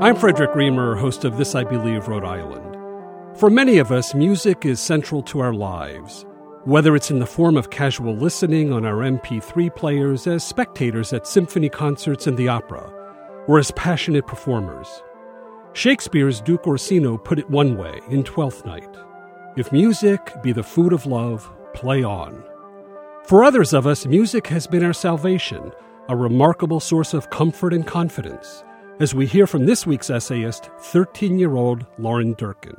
I'm Frederick Reamer, host of This I Believe, Rhode Island. For many of us, music is central to our lives, whether it's in the form of casual listening on our MP3 players, as spectators at symphony concerts and the opera, or as passionate performers. Shakespeare's Duke Orsino put it one way in Twelfth Night: "If music be the food of love, play on." For others of us, music has been our salvation, a remarkable source of comfort and confidence, as we hear from this week's essayist, 13-year-old Lauren Durkin.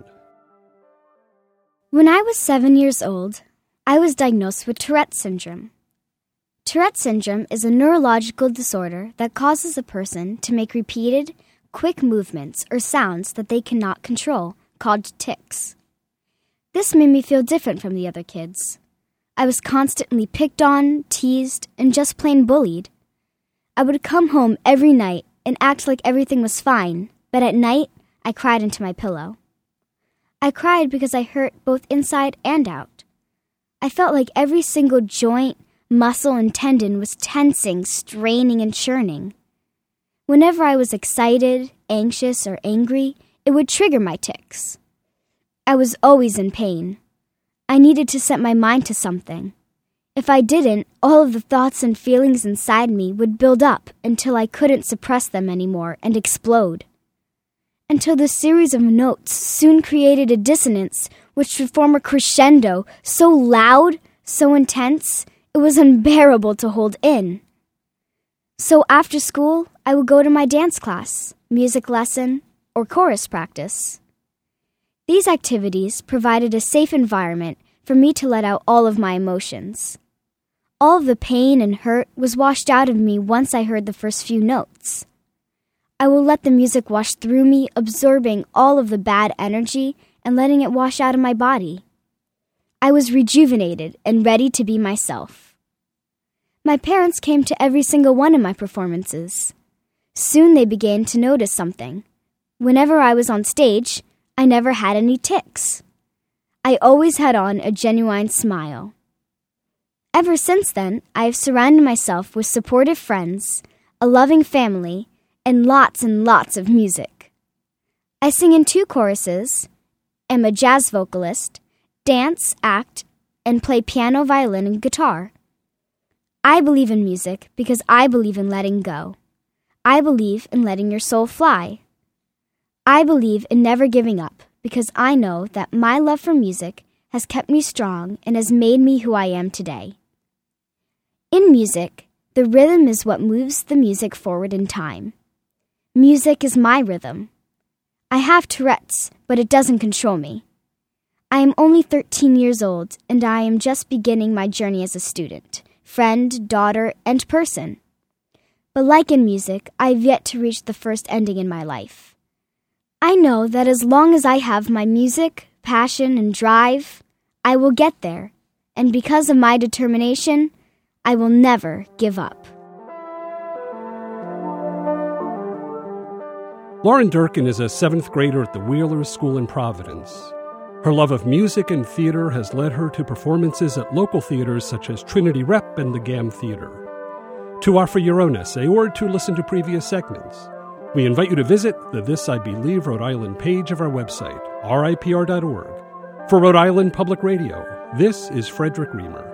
When I was 7 years old, I was diagnosed with Tourette syndrome. Tourette syndrome is a neurological disorder that causes a person to make repeated, quick movements or sounds that they cannot control, called tics. This made me feel different from the other kids. I was constantly picked on, teased, and just plain bullied. I would come home every night and act like everything was fine, but at night, I cried into my pillow. I cried because I hurt both inside and out. I felt like every single joint, muscle, and tendon was tensing, straining, and churning. Whenever I was excited, anxious, or angry, it would trigger my tics. I was always in pain. I needed to set my mind to something. If I didn't, all of the thoughts and feelings inside me would build up until I couldn't suppress them anymore and explode. Until the series of notes soon created a dissonance which would form a crescendo so loud, so intense, it was unbearable to hold in. So after school, I would go to my dance class, music lesson, or chorus practice. These activities provided a safe environment for me to let out all of my emotions. All of the pain and hurt was washed out of me once I heard the first few notes. I will let the music wash through me, absorbing all of the bad energy and letting it wash out of my body. I was rejuvenated and ready to be myself. My parents came to every single one of my performances. Soon they began to notice something. Whenever I was on stage, I never had any tics. I always had on a genuine smile. Ever since then, I have surrounded myself with supportive friends, a loving family, and lots of music. I sing in 2 choruses, am a jazz vocalist, dance, act, and play piano, violin, and guitar. I believe in music because I believe in letting go. I believe in letting your soul fly. I believe in never giving up because I know that my love for music has kept me strong and has made me who I am today. In music, the rhythm is what moves the music forward in time. Music is my rhythm. I have Tourette's, but it doesn't control me. I am only 13 years old, and I am just beginning my journey as a student, friend, daughter, and person. But like in music, I have yet to reach the first ending in my life. I know that as long as I have my music, passion, and drive, I will get there, and because of my determination, I will never give up. Lauren Durkin is a 7th grader at the Wheelers School in Providence. Her love of music and theater has led her to performances at local theaters such as Trinity Rep and the GAM Theater. To offer your own essay or to listen to previous segments, we invite you to visit the This I Believe Rhode Island page of our website, ripr.org. For Rhode Island Public Radio, this is Frederick Reamer.